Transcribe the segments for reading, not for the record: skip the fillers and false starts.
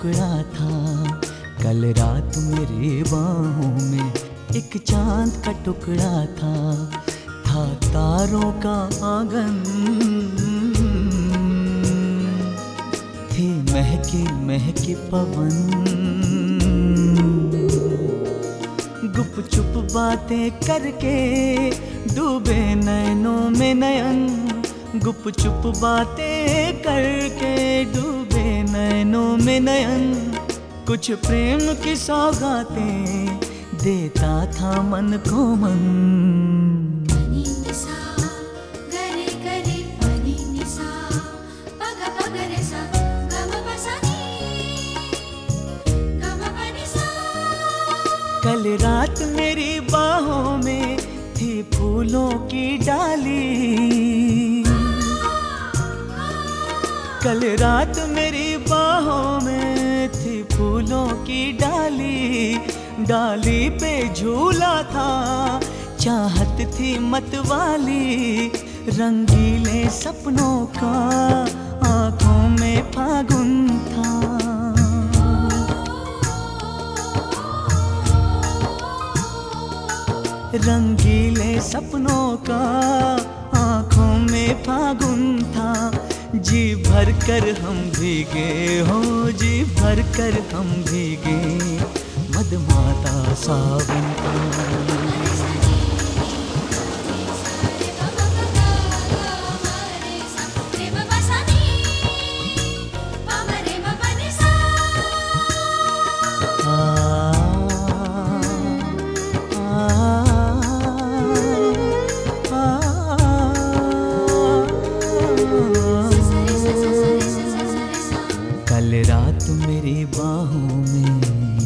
टुकड़ा था। कल रात मेरी बाहों में एक चांद का टुकड़ा था तारों का आंगन, थी महकी महकी पवन। गुप चुप बातें करके डूबे नैनों में नयन, गुप चुप बातें करके डूबे नैनों में नयन। कुछ प्रेम की सौगातें देता था मन को मन। कल रात मेरी बाहों में थी फूलों की डाली, कल रात मेरी बाहों में थी फूलों की डाली। डाली पे झूला था चाहत थी मतवाली, रंगीले सपनों का आंखों में फागुन था। रंगीले सपनों का आंखों में फागुन था। जी भर कर हम भीगे हो, जी भर कर हम भीगे मदमाता सावन का। कल रात मेरी बाहों में,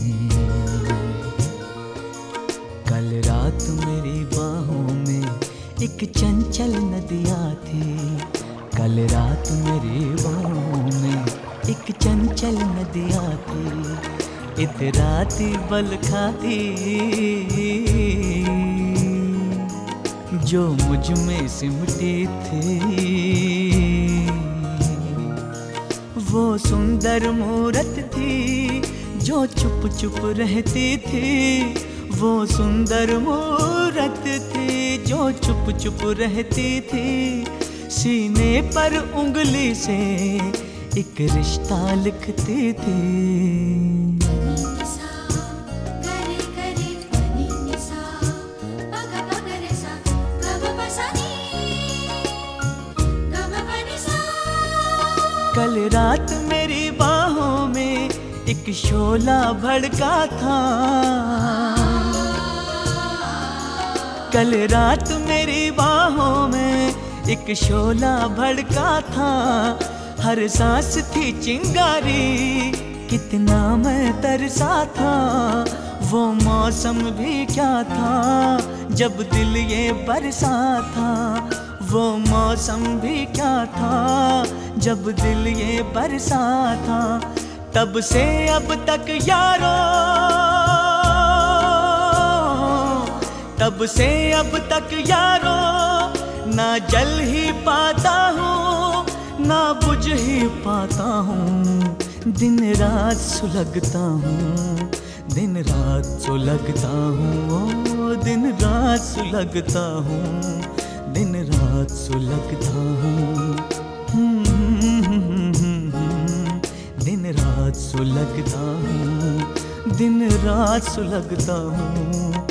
कल रात मेरी बाहों में एक चंचल नदियाँ थी। कल रात मेरी बाहों में एक चंचल नदियाँ थी, इतराती बल खाती जो मुझ में सिमटी थी। वो सुंदर मूरत थी जो चुप चुप रहती थी, वो सुंदर मूरत थी जो चुप चुप रहती थी। सीने पर उंगली से एक रिश्ता लिखती थी। कल रात मेरी बाहों में एक शोला भड़का था, कल रात मेरी बाहों में एक शोला भड़का था। हर सांस थी चिंगारी, कितना मैं तरसा था। वो मौसम भी क्या था जब दिल ये बरसा था, वो मौसम भी क्या था जब दिल ये बरसा था। तब से अब तक यारो, तब से अब तक यारो ना जल ही पाता हूँ, ना बुझ ही पाता हूँ। दिन रात सुलगता हूँ, दिन रात सुलगता हूँ, ओ दिन रात सुलगता हूँ, दिन रात सुलगता हूँ। दिन रात सुलगता हूँ, दिन रात सुलगता हूँ।